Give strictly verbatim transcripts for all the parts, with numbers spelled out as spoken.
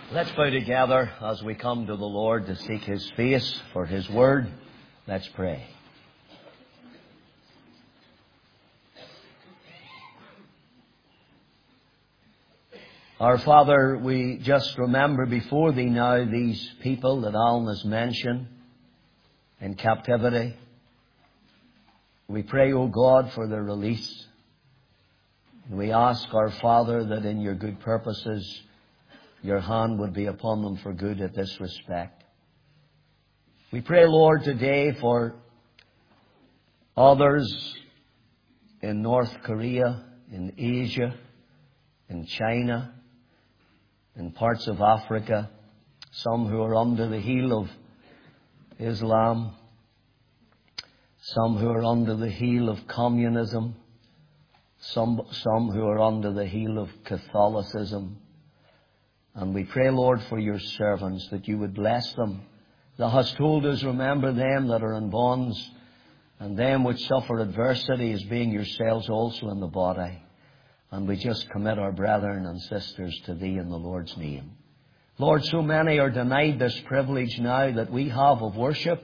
Let's bow together as we come to the Lord to seek His face for His Word. Let's pray. Our Father, we just remember before Thee now these people that Alan has mentioned in captivity. We pray, O God, for their release. And we ask, our Father, that in Your good purposes Your hand would be upon them for good at this respect. We pray, Lord, today for others in North Korea, in Asia, in China, in parts of Africa, some who are under the heel of Islam, some who are under the heel of communism, some, some who are under the heel of Catholicism. And we pray, Lord, for Your servants, that You would bless them. Thou hast told us, remember them that are in bonds, and them which suffer adversity as being yourselves also in the body. And we just commit our brethren and sisters to Thee in the Lord's name. Lord, so many are denied this privilege now that we have of worship,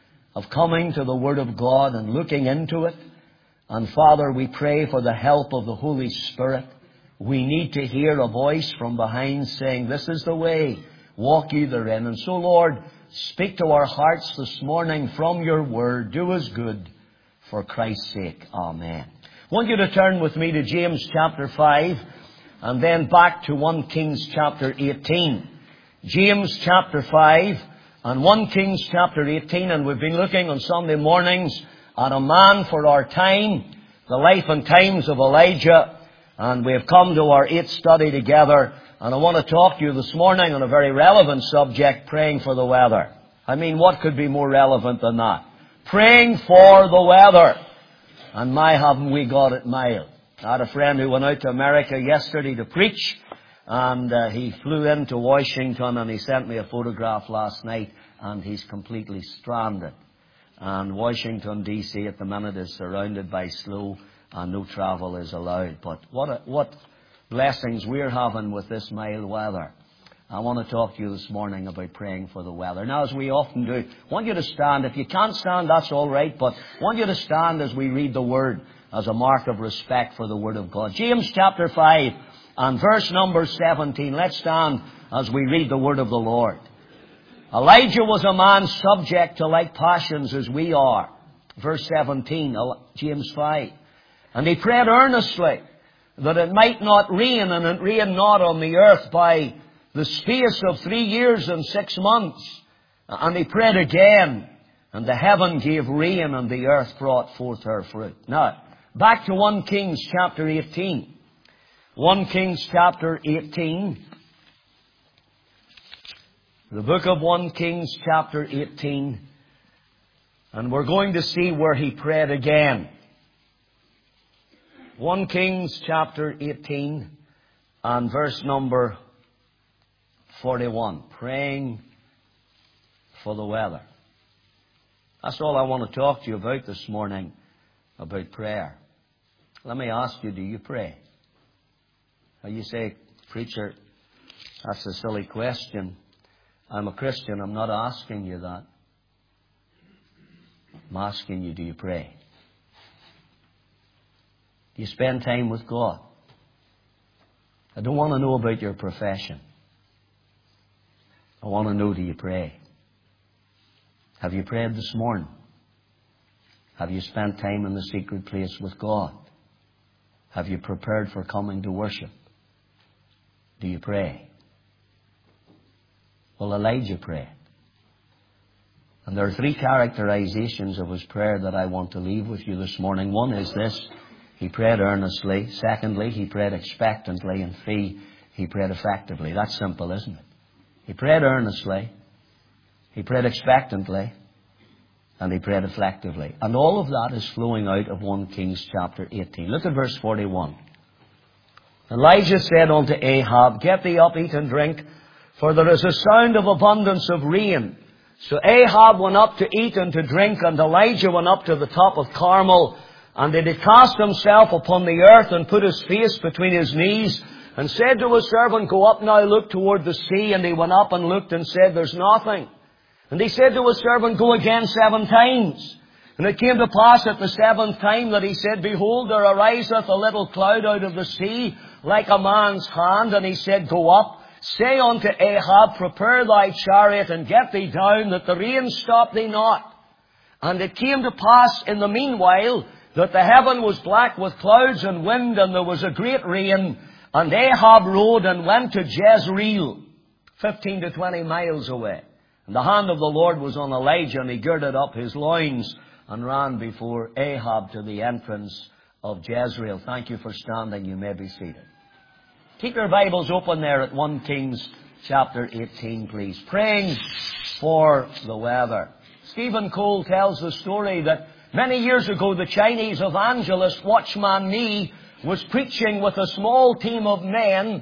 of coming to the Word of God and looking into it. And Father, we pray for the help of the Holy Spirit. We need to hear a voice from behind saying, this is the way, walk ye therein. And so, Lord, speak to our hearts this morning from Your Word. Do us good for Christ's sake. Amen. I want you to turn with me to James chapter five and then back to First Kings chapter eighteen. James chapter five and First Kings chapter eighteen. And we've been looking on Sunday mornings at a man for our time, the life and times of Elijah. And we have come to our eighth study together. And I want to talk to you this morning on a very relevant subject, praying for the weather. I mean, what could be more relevant than that? Praying for the weather. And my, haven't we got it mild. I had a friend who went out to America yesterday to preach. And uh, he flew into Washington and he sent me a photograph last night. And he's completely stranded. And Washington, D C at the minute is surrounded by snow. And no travel is allowed. But what a, what blessings we're having with this mild weather. I want to talk to you this morning about praying for the weather. Now, as we often do, I want you to stand. If you can't stand, that's all right. But I want you to stand as we read the Word as a mark of respect for the Word of God. James chapter five and verse number seventeen. Let's stand as we read the Word of the Lord. Elijah was a man subject to like passions as we are. Verse seventeen, James five. And he prayed earnestly that it might not rain, and it rained not on the earth by the space of three years and six months. And he prayed again, and the heaven gave rain, and the earth brought forth her fruit. Now, back to First Kings chapter eighteen. First Kings chapter eighteen. The book of First Kings chapter eighteen. And we're going to see where he prayed again. First Kings chapter eighteen and verse number forty-one. Praying for the weather. That's all I want to talk to you about this morning, about prayer. Let me ask you, do you pray? Now you say, preacher, that's a silly question. I'm a Christian. I'm not asking you that. I'm asking you, do you pray? Do you spend time with God? I don't want to know about your profession. I want to know, do you pray? Have you prayed this morning? Have you spent time in the secret place with God? Have you prepared for coming to worship? Do you pray? Well, Elijah prayed. And there are three characterizations of his prayer that I want to leave with you this morning. One is this. He prayed earnestly. Secondly, he prayed expectantly. And three, he prayed effectively. That's simple, isn't it? He prayed earnestly. He prayed expectantly. And he prayed effectively. And all of that is flowing out of First Kings chapter eighteen. Look at verse forty-one. Elijah said unto Ahab, get thee up, eat and drink, for there is a sound of abundance of rain. So Ahab went up to eat and to drink, and Elijah went up to the top of Carmel. And he did cast himself upon the earth and put his face between his knees and said to his servant, Go up now, look toward the sea. And he went up and looked and said, There's nothing. And he said to his servant, Go again seven times. And it came to pass at the seventh time that he said, Behold, there ariseth a little cloud out of the sea, like a man's hand. And he said, Go up, say unto Ahab, Prepare thy chariot, and get thee down, that the rain stop thee not. And it came to pass in the meanwhile that the heaven was black with clouds and wind, and there was a great rain. And Ahab rode and went to Jezreel, fifteen to twenty miles away. And the hand of the Lord was on Elijah, and he girded up his loins and ran before Ahab to the entrance of Jezreel. Thank you for standing. You may be seated. Keep your Bibles open there at First Kings chapter eighteen, please. Praying for the weather. Stephen Cole tells the story that many years ago the Chinese evangelist Watchman Nee was preaching with a small team of men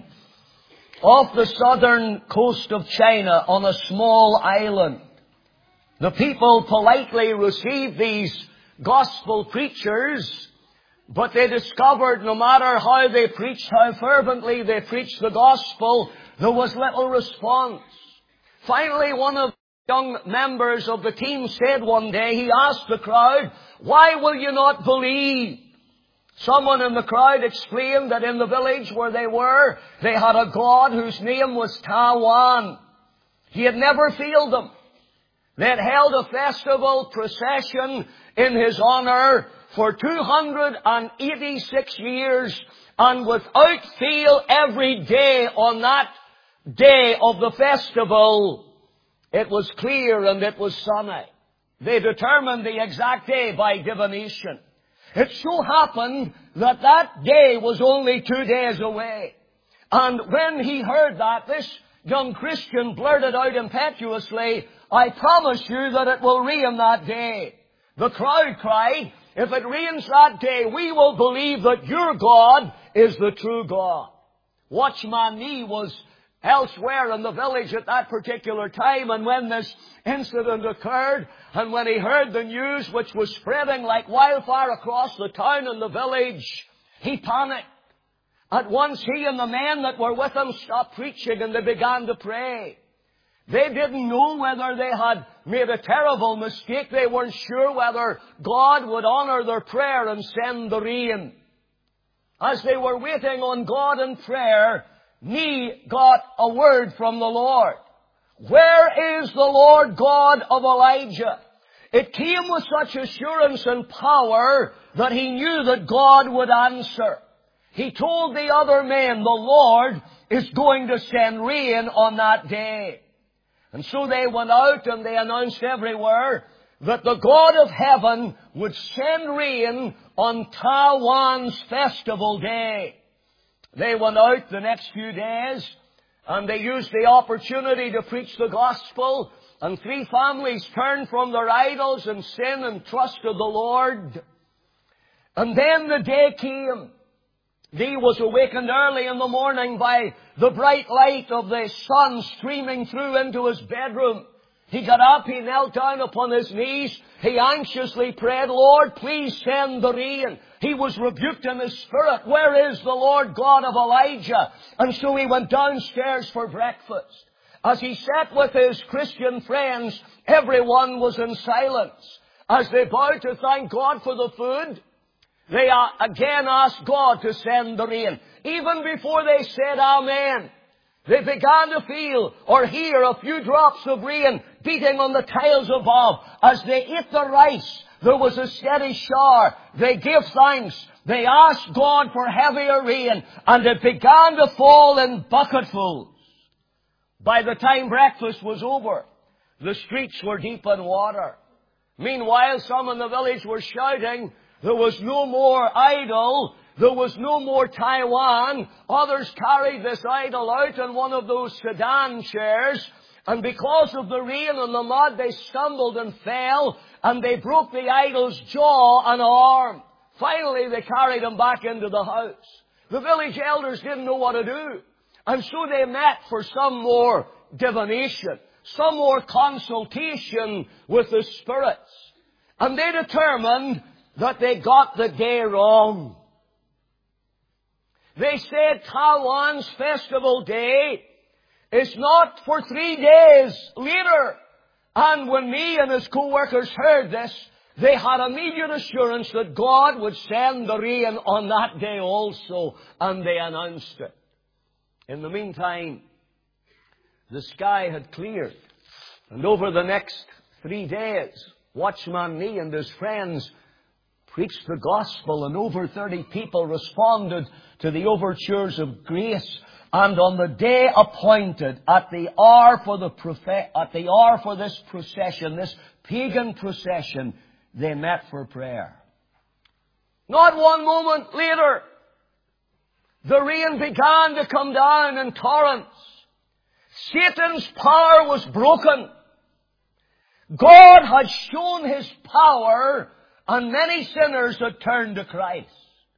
off the southern coast of China on a small island. The people politely received these gospel preachers, but they discovered no matter how they preached, how fervently they preached the gospel, there was little response. Finally, one of the young members of the team said one day, he asked the crowd, Why will you not believe? Someone in the crowd explained that in the village where they were, they had a god whose name was Ta-Wan. He had never failed them. They had held a festival procession in his honor for two hundred eighty-six years, and without fail every day on that day of the festival, it was clear and it was sunny. They determined the exact day by divination. It so happened that that day was only two days away. And when he heard that, this young Christian blurted out impetuously, I promise you that it will rain that day. The crowd cried, If it rains that day, we will believe that your God is the true God. Watchman Nee was elsewhere in the village at that particular time, and when this incident occurred, and when he heard the news which was spreading like wildfire across the town and the village, he panicked. At once he and the men that were with him stopped preaching, and they began to pray. They didn't know whether they had made a terrible mistake. They weren't sure whether God would honor their prayer and send the rain. As they were waiting on God in prayer, Nee got a word from the Lord. Where is the Lord God of Elijah? It came with such assurance and power that he knew that God would answer. He told the other men, the Lord is going to send rain on that day. And so they went out and they announced everywhere that the God of heaven would send rain on Ta-Wan's festival day. They went out the next few days and they used the opportunity to preach the gospel, and three families turned from their idols and sin and trusted the Lord. And then the day came. Nee was awakened early in the morning by the bright light of the sun streaming through into his bedroom. He got up, he knelt down upon his knees, he anxiously prayed, Lord, please send the rain. He was rebuked in his spirit. Where is the Lord God of Elijah? And so he went downstairs for breakfast. As he sat with his Christian friends, everyone was in silence. As they bowed to thank God for the food, they again asked God to send the rain. Even before they said Amen, they began to feel or hear a few drops of rain beating on the tiles above. As they ate the rice, there was a steady shower. They gave thanks. They asked God for heavier rain, and it began to fall in bucketfuls. By the time breakfast was over, the streets were deep in water. Meanwhile, some in the village were shouting, there was no more idol. There was no more Ta-Wan. Others carried this idol out in one of those sedan chairs. And because of the rain and the mud, they stumbled and fell. And they broke the idol's jaw and arm. Finally, they carried him back into the house. The village elders didn't know what to do. And so they met for some more divination, some more consultation with the spirits. And they determined that they got the day wrong. They said Talwan's festival day is not for three days later. And when me and his co-workers heard this, they had immediate assurance that God would send the rain on that day also, and they announced it. In the meantime, the sky had cleared, and over the next three days, Watchman Nee and his friends preached the gospel, and over thirty people responded to the overtures of grace. And on the day appointed, at the hour for the prophet, at the hour for this procession, this pagan procession, they met for prayer. Not one moment later, the rain began to come down in torrents. Satan's power was broken. God had shown His power, and many sinners had turned to Christ.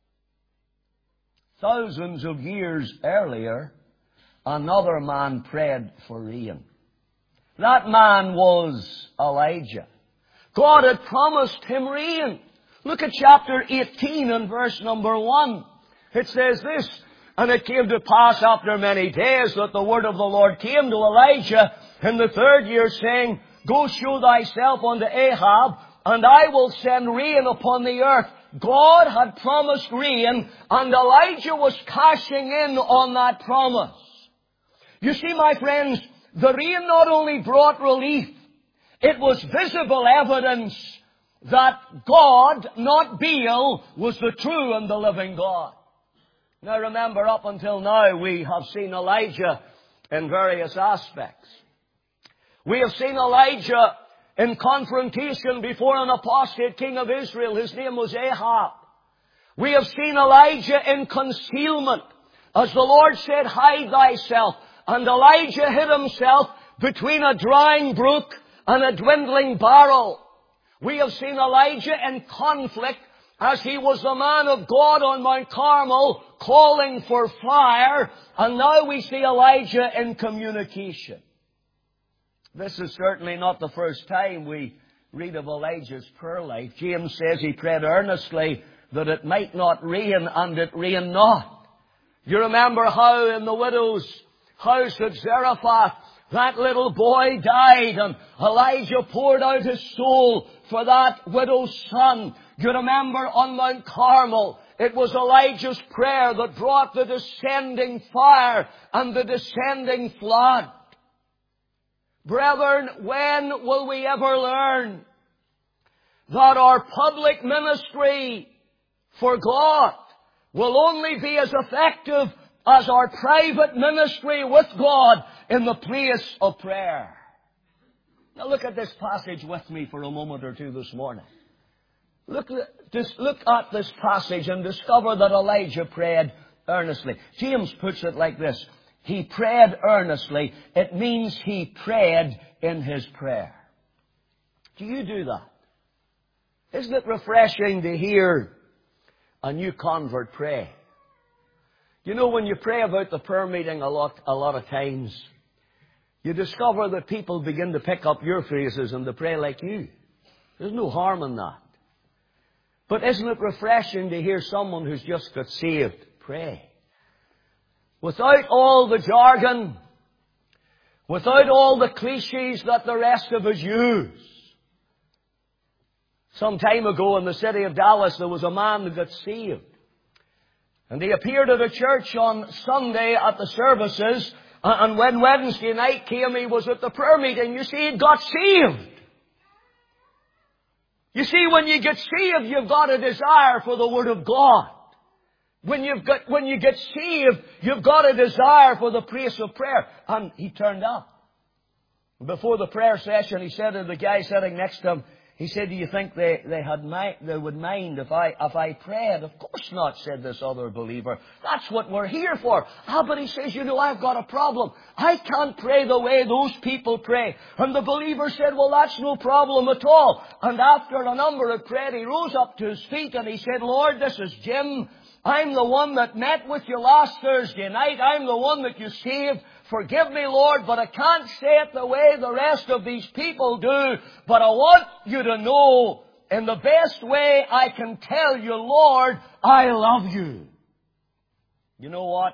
Thousands of years earlier, another man prayed for rain. That man was Elijah. God had promised him rain. Look at chapter eighteen and verse number one. It says this, "And it came to pass after many days that the word of the Lord came to Elijah in the third year, saying, Go show thyself unto Ahab, and I will send rain upon the earth." God had promised rain, and Elijah was cashing in on that promise. You see, my friends, the rain not only brought relief, it was visible evidence that God, not Baal, was the true and the living God. Now remember, up until now, we have seen Elijah in various aspects. We have seen Elijah in confrontation before an apostate king of Israel. His name was Ahab. We have seen Elijah in concealment. As the Lord said, "Hide thyself." And Elijah hid himself between a drying brook and a dwindling barrel. We have seen Elijah in conflict as he was the man of God on Mount Carmel calling for fire. And now we see Elijah in communication. This is certainly not the first time we read of Elijah's prayer life. James says he prayed earnestly that it might not rain, and it rained not. You remember how in the widow's house at Zarephath, that little boy died, and Elijah poured out his soul for that widow's son. You remember on Mount Carmel, it was Elijah's prayer that brought the descending fire and the descending flood. Brethren, when will we ever learn that our public ministry for God will only be as effective as our private ministry with God in the place of prayer? Now look at this passage with me for a moment or two this morning. Look, just look at this passage and discover that Elijah prayed earnestly. James puts it like this: he prayed earnestly. It means he prayed in his prayer. Do you do that? Isn't it refreshing to hear a new convert pray? You know, when you pray about the prayer meeting a lot, a lot of times, you discover that people begin to pick up your phrases and to pray like you. There's no harm in that. But isn't it refreshing to hear someone who's just got saved pray? Without all the jargon, without all the cliches that the rest of us use. Some time ago in the city of Dallas, there was a man who got saved. And he appeared at a church on Sunday at the services, and when Wednesday night came, he was at the prayer meeting. You see, he got saved. You see, when you get saved, you've got a desire for the Word of God. When you've got, when you get saved, you've got a desire for the place of prayer. And he turned up. Before the prayer session, he said to the guy sitting next to him, he said, "Do you think they, they had mi- they would mind if I, if I prayed?" "Of course not," said this other believer. "That's what we're here for." "Ah, but he says, you know, I've got a problem. I can't pray the way those people pray." And the believer said, "Well, that's no problem at all." And after a number of prayed, he rose up to his feet and he said, "Lord, this is Jim. I'm the one that met with you last Thursday night. I'm the one that you saved. Forgive me, Lord, but I can't say it the way the rest of these people do. But I want you to know, in the best way I can tell you, Lord, I love you." You know what?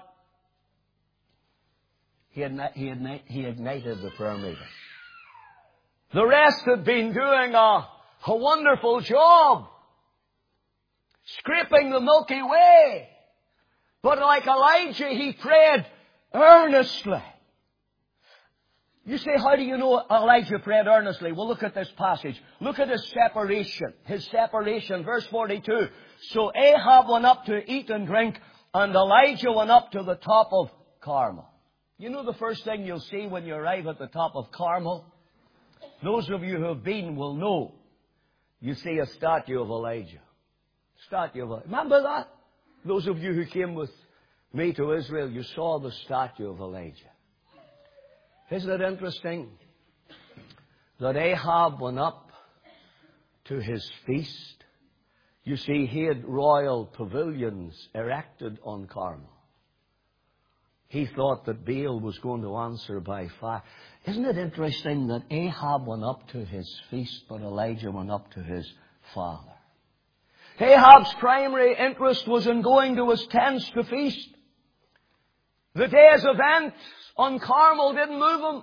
He, had, he, had, he ignited the prayer meeting. The rest had been doing a, a wonderful job, scraping the Milky Way. But like Elijah, he prayed earnestly. You say, how do you know Elijah prayed earnestly? Well, look at this passage. Look at his separation. His separation, verse forty-two. So Ahab went up to eat and drink, and Elijah went up to the top of Carmel. You know the first thing you'll see when you arrive at the top of Carmel? Those of you who have been will know. You see a statue of Elijah. Statue of Elijah. Remember that? Those of you who came with me to Israel, you saw the statue of Elijah. Isn't it interesting that Ahab went up to his feast? You see, he had royal pavilions erected on Carmel. He thought that Baal was going to answer by fire. Isn't it interesting that Ahab went up to his feast, but Elijah went up to his father? Ahab's primary interest was in going to his tents to feast. The day's events on Carmel didn't move him.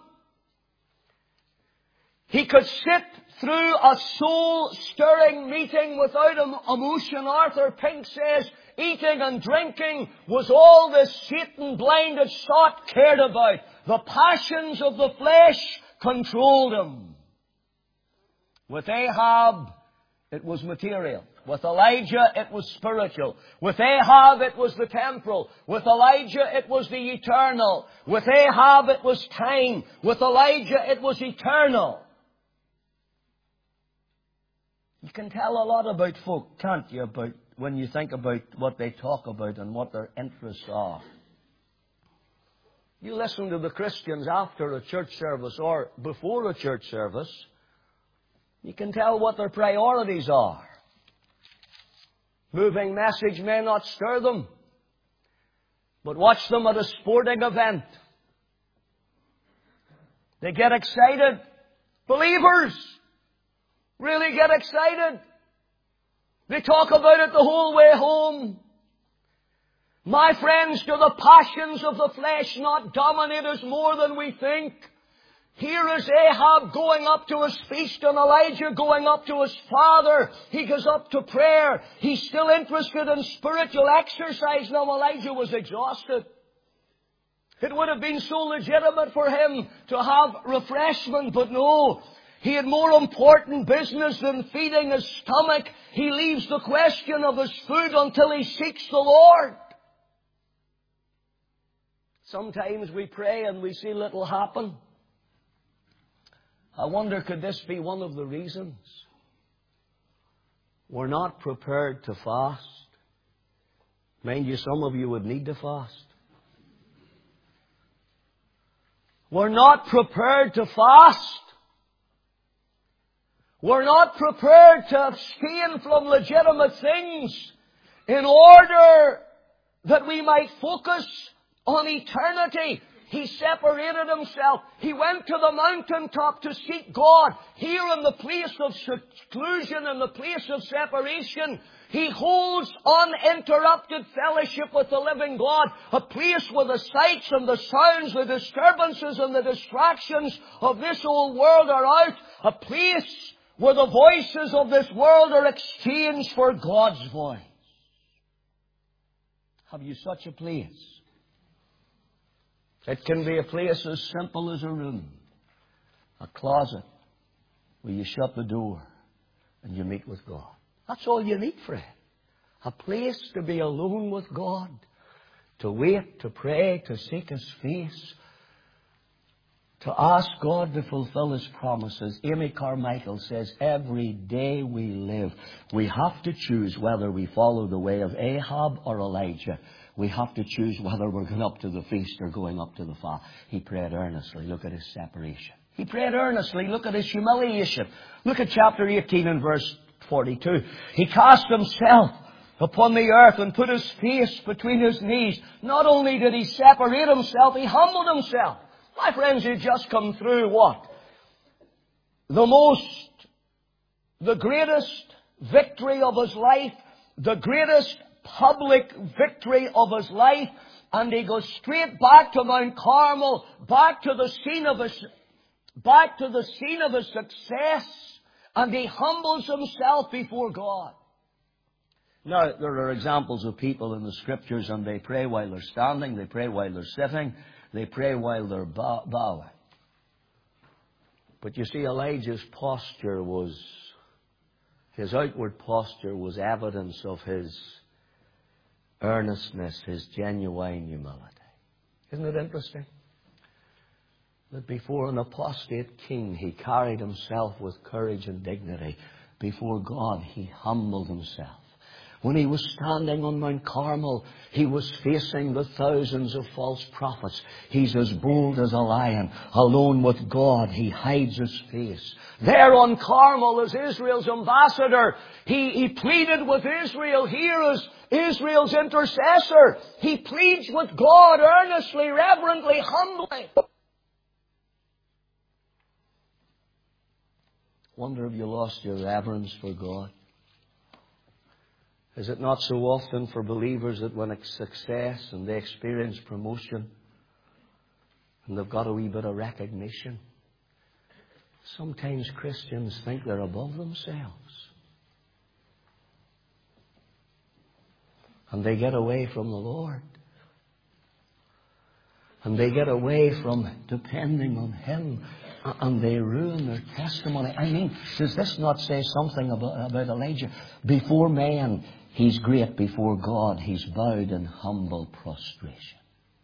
He could sit through a soul-stirring meeting without emotion. Arthur Pink says, eating and drinking was all this Satan-blinded sot cared about. The passions of the flesh controlled him. With Ahab, it was material. With Elijah, it was spiritual. With Ahab, it was the temporal. With Elijah, it was the eternal. With Ahab, it was time. With Elijah, it was eternal. You can tell a lot about folk, can't you, about when you think about what they talk about and what their interests are. You listen to the Christians after a church service or before a church service, you can tell what their priorities are. Moving message may not stir them, but watch them at a sporting event. They get excited. Believers really get excited. They talk about it the whole way home. My friends, do the passions of the flesh not dominate us more than we think? Here is Ahab going up to his feast and Elijah going up to his father. He goes up to prayer. He's still interested in spiritual exercise. Now Elijah was exhausted. It would have been so legitimate for him to have refreshment, but no. He had more important business than feeding his stomach. He leaves the question of his food until he seeks the Lord. Sometimes we pray and we see little happen. I wonder, could this be one of the reasons we're not prepared to fast? Mind you, some of you would need to fast. We're not prepared to fast. We're not prepared to abstain from legitimate things in order that we might focus on eternity. He separated himself. He went to the mountaintop to seek God. Here in the place of seclusion, in the place of separation, he holds uninterrupted fellowship with the living God. A place where the sights and the sounds, the disturbances and the distractions of this old world are out. A place where the voices of this world are exchanged for God's voice. Have you such a place? It can be a place as simple as a room, a closet, where you shut the door and you meet with God. That's all you need, friend. A place to be alone with God, to wait, to pray, to seek His face, to ask God to fulfill His promises. Amy Carmichael says, every day we live, we have to choose whether we follow the way of Ahab or Elijah. We have to choose whether we're going up to the feast or going up to the fast. He prayed earnestly. Look at his separation. He prayed earnestly. Look at his humiliation. Look at chapter eighteen and verse forty-two. He cast himself upon the earth and put his face between his knees. Not only did he separate himself, he humbled himself. My friends, he just come through what? The most, the greatest victory of his life, the greatest public victory of his life, and he goes straight back to Mount Carmel, back to the scene of his, back to the scene of his success, and he humbles himself before God. Now, there are examples of people in the Scriptures, and they pray while they're standing, they pray while they're sitting, they pray while they're bow- bowing. But you see, Elijah's posture was, his outward posture was evidence of his earnestness, his genuine humility. Isn't it interesting? That before an apostate king, he carried himself with courage and dignity. Before God, he humbled himself. When he was standing on Mount Carmel, he was facing the thousands of false prophets. He's as bold as a lion. Alone with God, he hides his face. There on Carmel, as Israel's ambassador, he, he pleaded with Israel. Here as Israel's intercessor, he pleads with God earnestly, reverently, humbly. Wonder if you lost your reverence for God. Is it not so often for believers that when it's success and they experience promotion and they've got a wee bit of recognition, sometimes Christians think they're above themselves. And they get away from the Lord. And they get away from depending on Him. And they ruin their testimony. I mean, does this not say something about, about Elijah? Before man, he's great. Before God, he's bowed in humble prostration.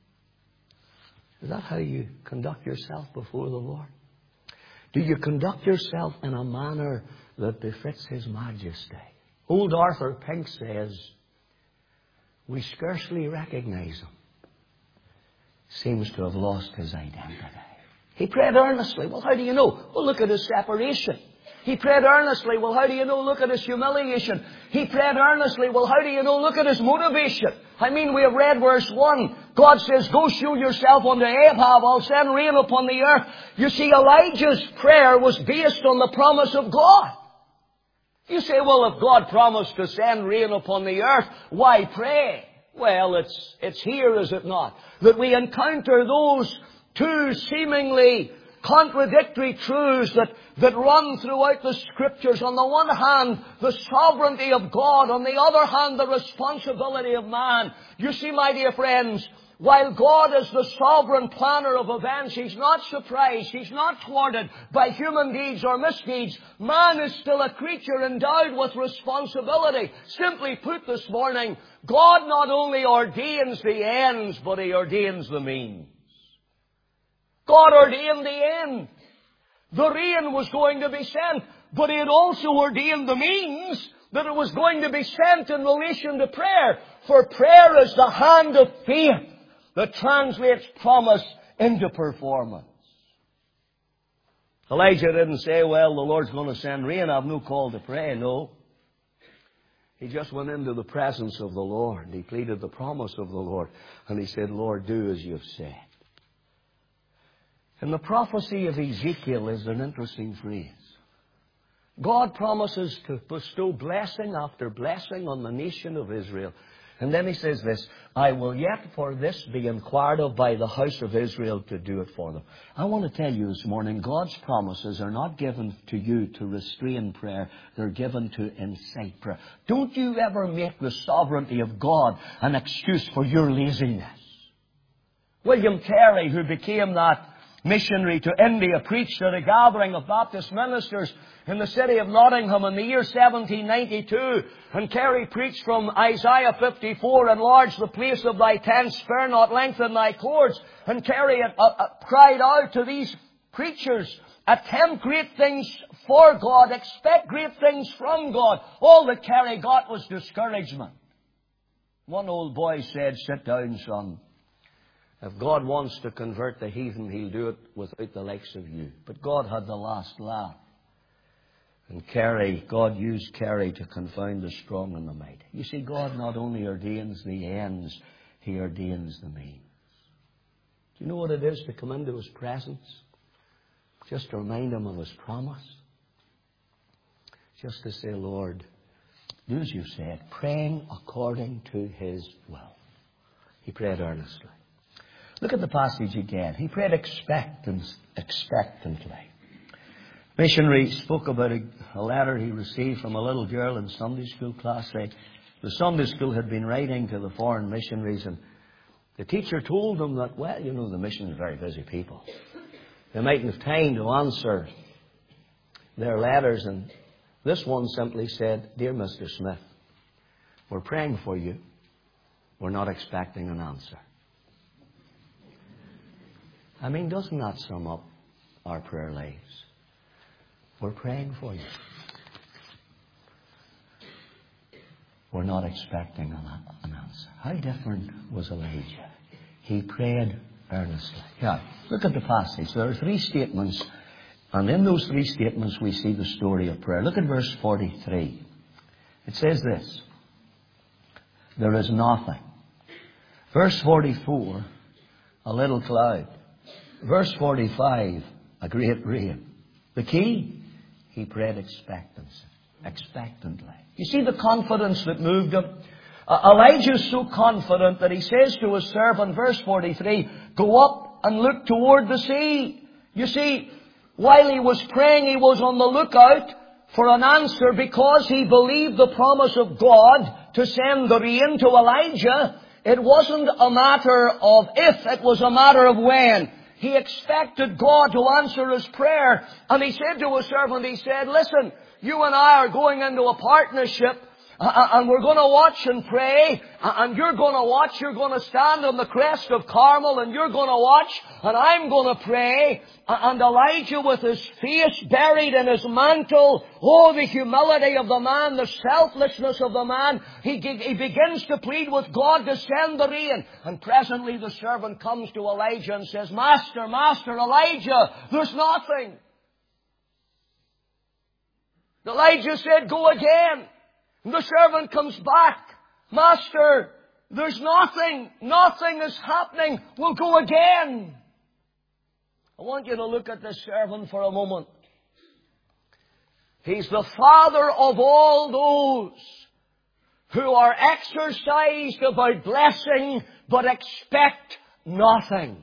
Is that how you conduct yourself before the Lord? Do you conduct yourself in a manner that befits His majesty? Old Arthur Pink says, we scarcely recognize Him. Seems to have lost His identity. He prayed earnestly. Well, how do you know? Well, look at His separation. He prayed earnestly. Well, how do you know? Look at His humiliation. He prayed earnestly. Well, how do you know? Look at His motivation. I mean, we have read verse one. God says, go show yourself unto Ahab. I'll send rain upon the earth. You see, Elijah's prayer was based on the promise of God. You say, well, if God promised to send rain upon the earth, why pray? Well, it's, it's here, is it not? That we encounter those two seemingly contradictory truths that, that run throughout the Scriptures. On the one hand, the sovereignty of God. On the other hand, the responsibility of man. You see, my dear friends, while God is the sovereign planner of events, He's not surprised, He's not thwarted by human deeds or misdeeds. Man is still a creature endowed with responsibility. Simply put this morning, God not only ordains the ends, but He ordains the means. God ordained the end. The rain was going to be sent, but He had also ordained the means that it was going to be sent in relation to prayer. For prayer is the hand of faith that translates promise into performance. Elijah didn't say, well, the Lord's going to send rain, I've no call to pray. No. He just went into the presence of the Lord. He pleaded the promise of the Lord. And he said, Lord, do as you've said. In the prophecy of Ezekiel is an interesting phrase. God promises to bestow blessing after blessing on the nation of Israel. And then He says this, I will yet for this be inquired of by the house of Israel to do it for them. I want to tell you this morning, God's promises are not given to you to restrain prayer. They're given to incite prayer. Don't you ever make the sovereignty of God an excuse for your laziness. William Carey, who became that missionary to India, preached at a gathering of Baptist ministers in the city of Nottingham in the year seventeen ninety-two. And Carey preached from Isaiah fifty-four, enlarge the place of thy tent, spare not, lengthen thy cords. And Carey uh, uh, cried out to these preachers, attempt great things for God, expect great things from God. All that Carey got was discouragement. One old boy said, sit down, son. If God wants to convert the heathen, He'll do it without the likes of you. But God had the last laugh. And Carey, God used Carey to confound the strong and the mighty. You see, God not only ordains the ends, He ordains the means. Do you know what it is to come into His presence? Just to remind Him of His promise. Just to say, Lord, do as you said, praying according to His will. He prayed earnestly. Look at the passage again. He prayed expectant, expectantly. Missionary spoke about a, a letter he received from a little girl in Sunday school class. They, the Sunday school had been writing to the foreign missionaries, and the teacher told them that, well, you know, the missionaries are very busy people. They mightn't have time to answer their letters, and this one simply said, "Dear Mister Smith, we're praying for you. We're not expecting an answer." I mean, doesn't that sum up our prayer lives? We're praying for you. We're not expecting an answer. How different was Elijah? He prayed earnestly. Yeah, look at the passage. There are three statements, and in those three statements we see the story of prayer. Look at verse forty-three. It says this: there is nothing. Verse forty-four, a little cloud. Verse forty-five, a great rain. The key? He prayed expectancy, expectantly. You see the confidence that moved him? Uh, Elijah is so confident that he says to his servant, verse forty-three, "Go up and look toward the sea." You see, while he was praying, he was on the lookout for an answer because he believed the promise of God to send the rain to Elijah. It wasn't a matter of if, it was a matter of when. He expected God to answer his prayer. And he said to his servant, he said, "Listen, you and I are going into a partnership, uh, and we're going to watch and pray, uh, and you're going to watch, you're going to stand on the crest of Carmel, and you're going to watch, and I'm going to pray." And Elijah, with his face buried in his mantle, oh, the humility of the man, the selflessness of the man, he, he begins to plead with God to send the rain. And presently the servant comes to Elijah and says, "Master, Master, Elijah, there's nothing." Elijah said, "Go again." And the servant comes back. "Master, there's nothing. Nothing is happening. We'll go again." I want you to look at this servant for a moment. He's the father of all those who are exercised about blessing but expect nothing.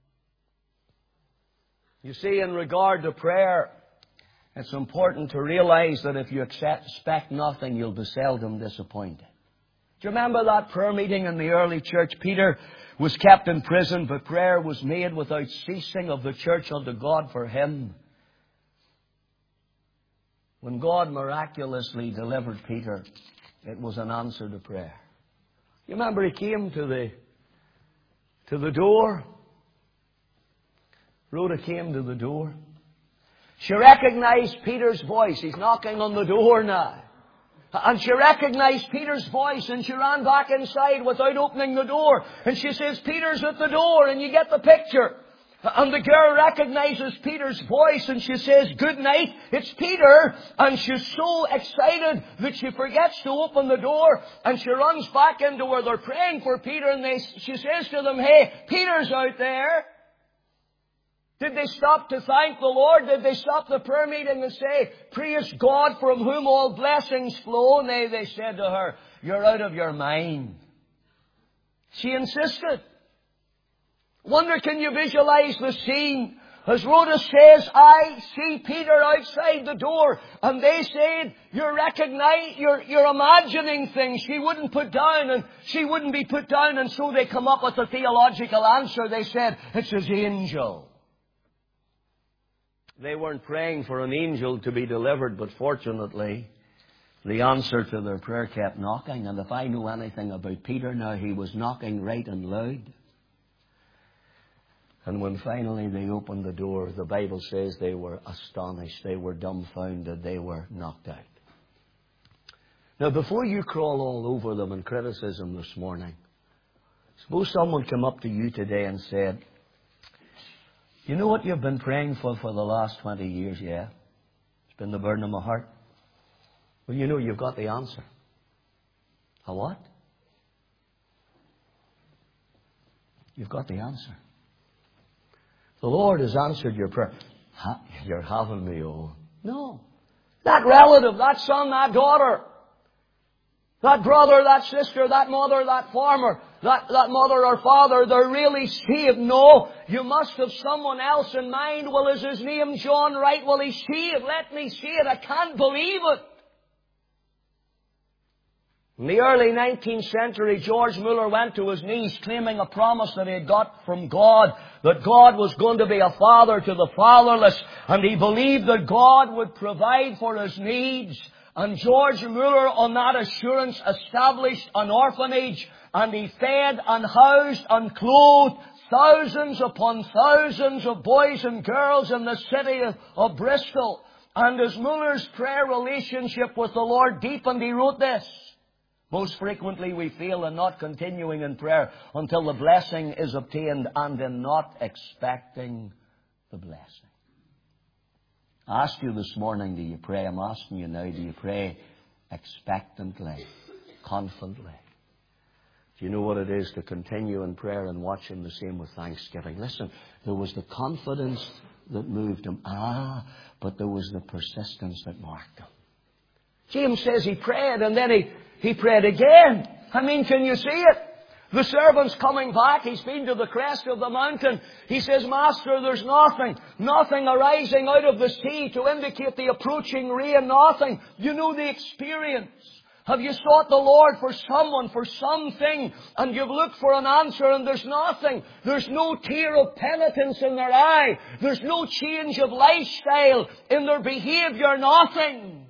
You see, in regard to prayer, it's important to realize that if you expect nothing, you'll be seldom disappointed. Do you remember that prayer meeting in the early church? Peter was kept in prison, but prayer was made without ceasing of the church unto God for him. When God miraculously delivered Peter, it was an answer to prayer. You remember he came to the, to the door? Rhoda came to the door. She recognized Peter's voice. He's knocking on the door now. And she recognized Peter's voice, and she ran back inside without opening the door. And she says, "Peter's at the door," and you get the picture. And the girl recognizes Peter's voice, and she says, "Good night, it's Peter." And she's so excited that she forgets to open the door, and she runs back into where they're praying for Peter, and they, she says to them, "Hey, Peter's out there." Did they stop to thank the Lord? Did they stop the prayer meeting and say, "Praise God from whom all blessings flow"? And they, they said to her, "You're out of your mind." She insisted. Wonder, can you visualize the scene? As Rhoda says, "I see Peter outside the door." And they said, "You're recognize, you're, you're imagining things." She wouldn't put down, and she wouldn't be put down. And so they come up with a theological answer. They said, "It's his angel." They weren't praying for an angel to be delivered, but fortunately, the answer to their prayer kept knocking. And if I know anything about Peter now, he was knocking right and loud. And when finally they opened the door, the Bible says they were astonished, they were dumbfounded, they were knocked out. Now, before you crawl all over them in criticism this morning, suppose someone came up to you today and said, "You know what you've been praying for for the last twenty years? Yeah. It's been the burden of my heart." Well, you know, you've got the answer. A what? You've got the answer. The Lord has answered your prayer. Ha, you're having me on. No. That relative, that son, that daughter, That brother, that sister, that mother, that farmer, that, that mother or father, they're really saved. No, you must have someone else in mind. Well, is his name John Wright? Well, he's saved. Let me see it. I can't believe it. In the early nineteenth century, George Muller went to his knees claiming a promise that he had got from God, that God was going to be a father to the fatherless, and he believed that God would provide for his needs. And George Muller, on that assurance, established an orphanage, and he fed and housed and clothed thousands upon thousands of boys and girls in the city of, of Bristol. And as Muller's prayer relationship with the Lord deepened, he wrote this: most frequently we fail in not continuing in prayer until the blessing is obtained, and in not expecting the blessing. I asked you this morning, do you pray? I'm asking you now, do you pray expectantly, confidently? Do you know what it is to continue in prayer and watch Him? The same with thanksgiving. Listen, there was the confidence that moved him. Ah, but there was the persistence that marked him. James says he prayed, and then he, he prayed again. I mean, can you see it? The servant's coming back. He's been to the crest of the mountain. He says, Master, there's nothing. Nothing arising out of the sea to indicate the approaching rain. Nothing. You know the experience. Have you sought the Lord for someone, for something, and you've looked for an answer and there's nothing? There's no tear of penitence in their eye. There's no change of lifestyle in their behavior. Nothing.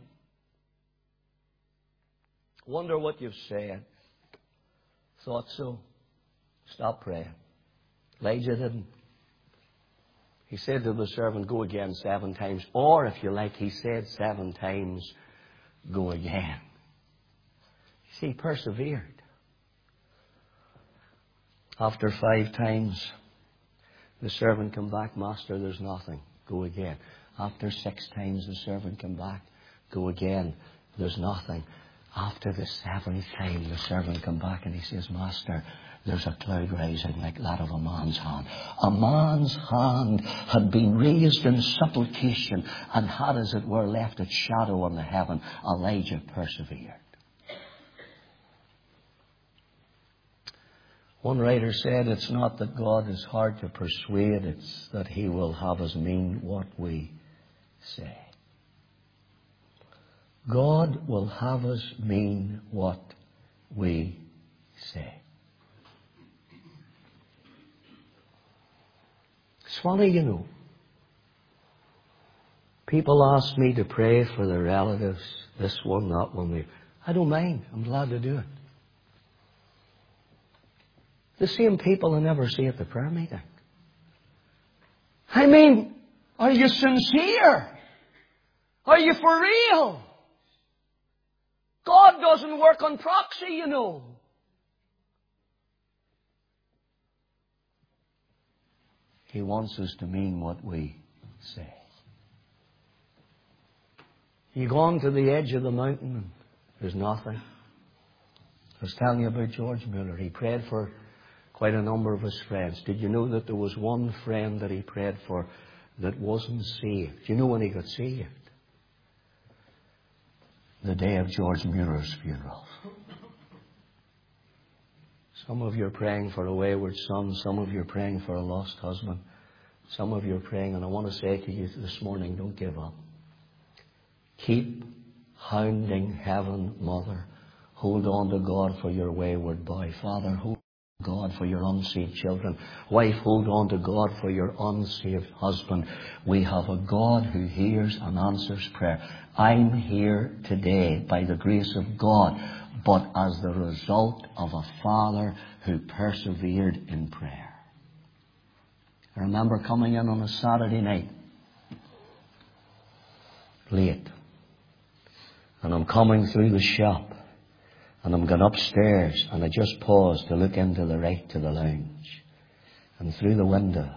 Wonder what you've said. Thought so. Stop praying. Elijah didn't. He said to the servant, go again seven times. Or, if you like, he said seven times, go again. See, he persevered. After five times, the servant came back, Master, there's nothing. Go again. After six times, the servant came back. Go again. There's nothing. After the seventh time, the servant came back and he says, Master, there's a cloud rising like that of a man's hand. A man's hand had been raised in supplication and had, as it were, left its shadow on the heaven. Elijah persevered. One writer said, it's not that God is hard to persuade, it's that He will have us mean what we say. God will have us mean what we say. It's funny, you know. People ask me to pray for their relatives, this one, that one. I don't mind. I'm glad to do it. The same people I never see at the prayer meeting. I mean, are you sincere? Are you for real? God doesn't work on proxy, you know. He wants us to mean what we say. You go on to the edge of the mountain and there's nothing. I was telling you about George Muller. He prayed for quite a number of his friends. Did you know that there was one friend that he prayed for that wasn't saved? Do you know when he got saved? The day of George Muller's funeral. Some of you are praying for a wayward son. Some of you are praying for a lost husband. Some of you are praying, and I want to say to you this morning, don't give up. Keep hounding heaven, Mother. Hold on to God for your wayward boy. Father, hold on to God for your unsaved children. Wife, hold on to God for your unsaved husband. We have a God who hears and answers prayer. I'm here today by the grace of God, but as the result of a father who persevered in prayer. I remember coming in on a Saturday night, late, and I'm coming through the shop, and I'm going upstairs, and I just paused to look into the right to the lounge, and through the window,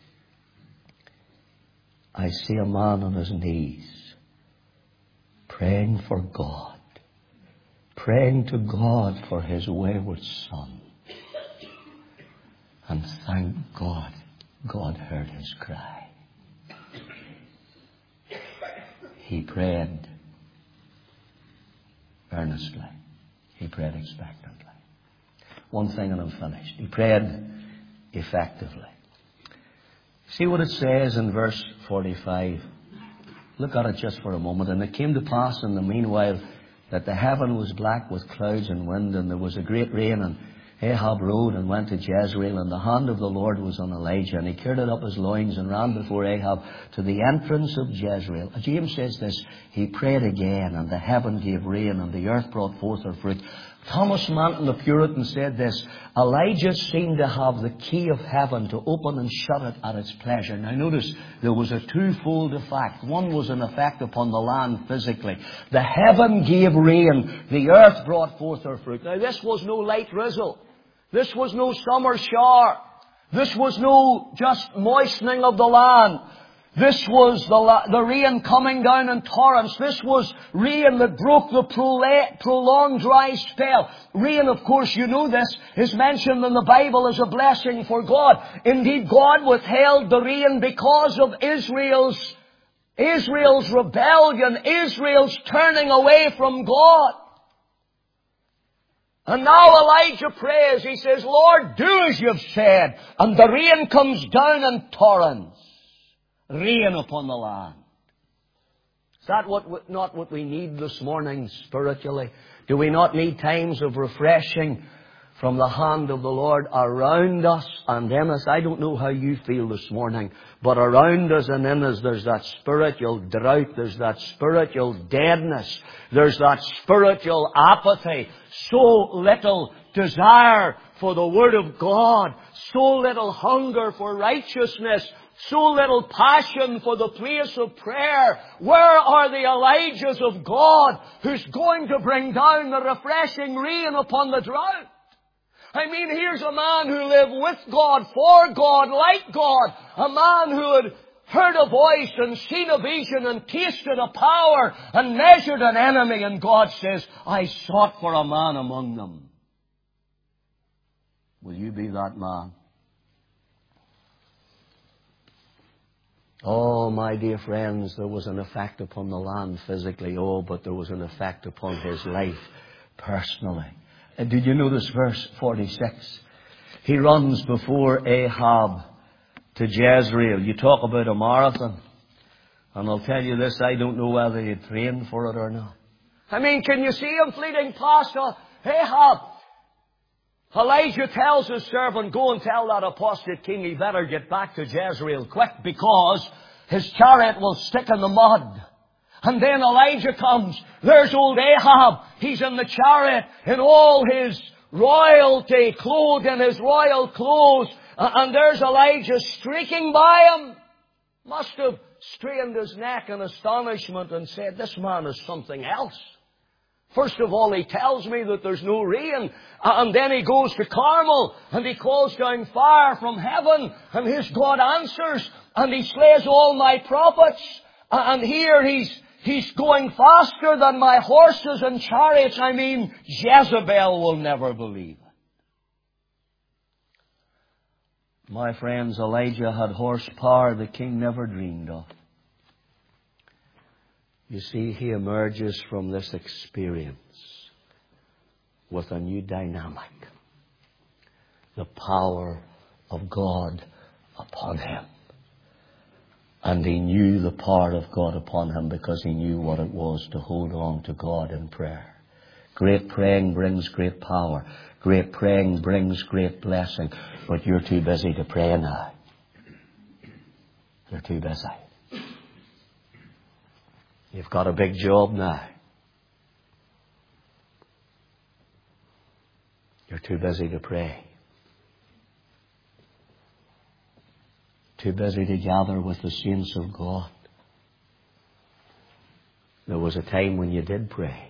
I see a man on his knees, praying for God, praying to God for his wayward son. And thank God, God heard his cry. He prayed earnestly. He He prayed expectantly. One thing and I'm finished. He prayed effectively. See what it says in verse forty-five. Look at it just for a moment. And it came to pass in the meanwhile that the heaven was black with clouds and wind, and there was a great rain, and Ahab rode and went to Jezreel, and the hand of the Lord was on Elijah, and he girded up his loins and ran before Ahab to the entrance of Jezreel. James says this, he prayed again, and the heaven gave rain, and the earth brought forth her fruit. Thomas Manton, the Puritan, said this, Elijah seemed to have the key of heaven to open and shut it at its pleasure. Now notice, there was a twofold effect. One was an effect upon the land physically. The heaven gave rain, the earth brought forth her fruit. Now this was no light drizzle. This was no summer shower. This was no just moistening of the land. This was the, the rain coming down in torrents. This was rain that broke the prolonged dry spell. Rain, of course, you know this, is mentioned in the Bible as a blessing for God. Indeed, God withheld the rain because of Israel's, Israel's rebellion, Israel's turning away from God. And now Elijah prays. He says, Lord, do as you've said. And the rain comes down in torrents. Rain upon the land. Is that what, not what we need this morning spiritually? Do we not need times of refreshing from the hand of the Lord around us and in us? I don't know how you feel this morning, but around us and in us there's that spiritual drought, there's that spiritual deadness, there's that spiritual apathy, so little desire for the Word of God, so little hunger for righteousness, so little passion for the place of prayer. Where are the Elijahs of God who's going to bring down the refreshing rain upon the drought? I mean, here's a man who lived with God, for God, like God. A man who had heard a voice and seen a vision and tasted a power and measured an enemy. And God says, I sought for a man among them. Will you be that man? Oh, my dear friends, there was an effect upon the land physically. Oh, but there was an effect upon his life personally. And did you notice verse forty-six? He runs before Ahab to Jezreel. You talk about a marathon. And I'll tell you this, I don't know whether he trained for it or not. I mean, can you see him fleeting past Ahab? Elijah tells his servant, go and tell that apostate king he better get back to Jezreel quick because his chariot will stick in the mud. And then Elijah comes. There's old Ahab. He's in the chariot in all his royalty, clothed in his royal clothes. And there's Elijah streaking by him. Must have strained his neck in astonishment and said, this man is something else. First of all, he tells me that there's no rain. And then he goes to Carmel and he calls down fire from heaven. And his God answers and he slays all my prophets. And here he's, he's going faster than my horses and chariots. I mean, Jezebel will never believe it. My friends, Elijah had horsepower the king never dreamed of. You see, he emerges from this experience with a new dynamic. The power of God upon him. And he knew the power of God upon him because he knew what it was to hold on to God in prayer. Great praying brings great power. Great praying brings great blessing. But you're too busy to pray now. You're too busy. You've got a big job now. You're too busy to pray. Too busy to gather with the saints of God. There was a time when you did pray.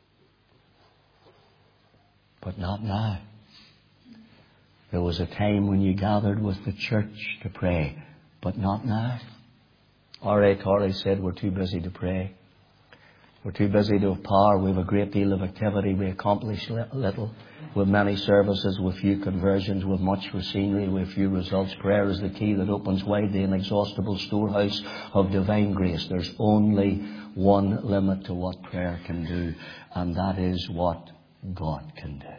But not now. There was a time when you gathered with the church to pray. But not now. R A Torrey said we're too busy to pray. We're too busy to have power. We have a great deal of activity. We accomplish little. We have many services with few conversions. We have much for scenery with few results. Prayer is the key that opens wide the inexhaustible storehouse of divine grace. There's only one limit to what prayer can do. And that is what God can do.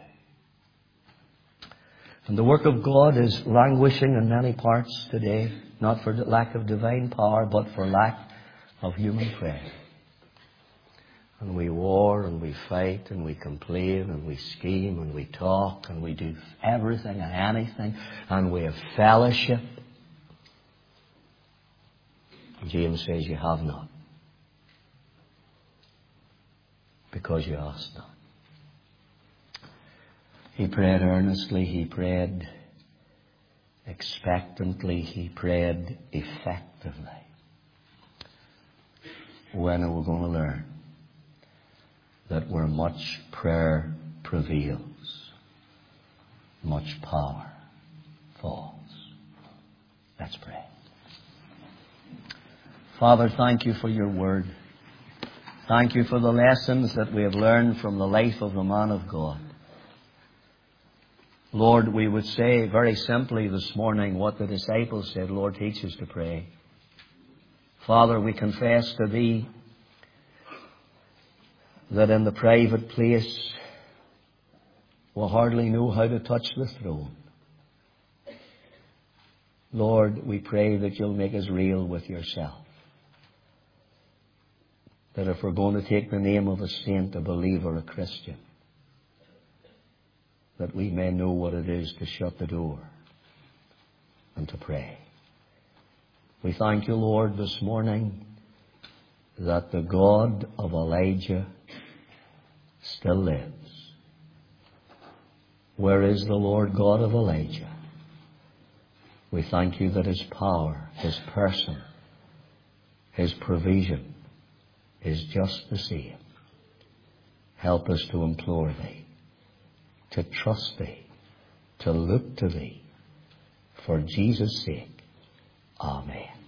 And the work of God is languishing in many parts today, not for the lack of divine power, but for lack of human prayer. And we war and we fight and we complain and we scheme and we talk and we do everything and anything and we have fellowship. James says you have not, because you asked not. He prayed earnestly, he prayed expectantly, he prayed effectively. When are we going to learn that where much prayer prevails, much power falls? Let's pray. Father, thank you for your word. Thank you for the lessons that we have learned from the life of the man of God. Lord, we would say very simply this morning what the disciples said. Lord, teach us to pray. Father, we confess to Thee that in the private place we hardly know how to touch the throne. Lord, we pray that You'll make us real with Yourself. That if we're going to take the name of a saint, a believer, a Christian, that we may know what it is to shut the door and to pray. We thank You, Lord, this morning that the God of Elijah still lives. Where is the Lord God of Elijah? We thank You that His power, His person, His provision is just the same. Help us to implore Thee, to trust Thee, to look to Thee. For Jesus' sake, amen.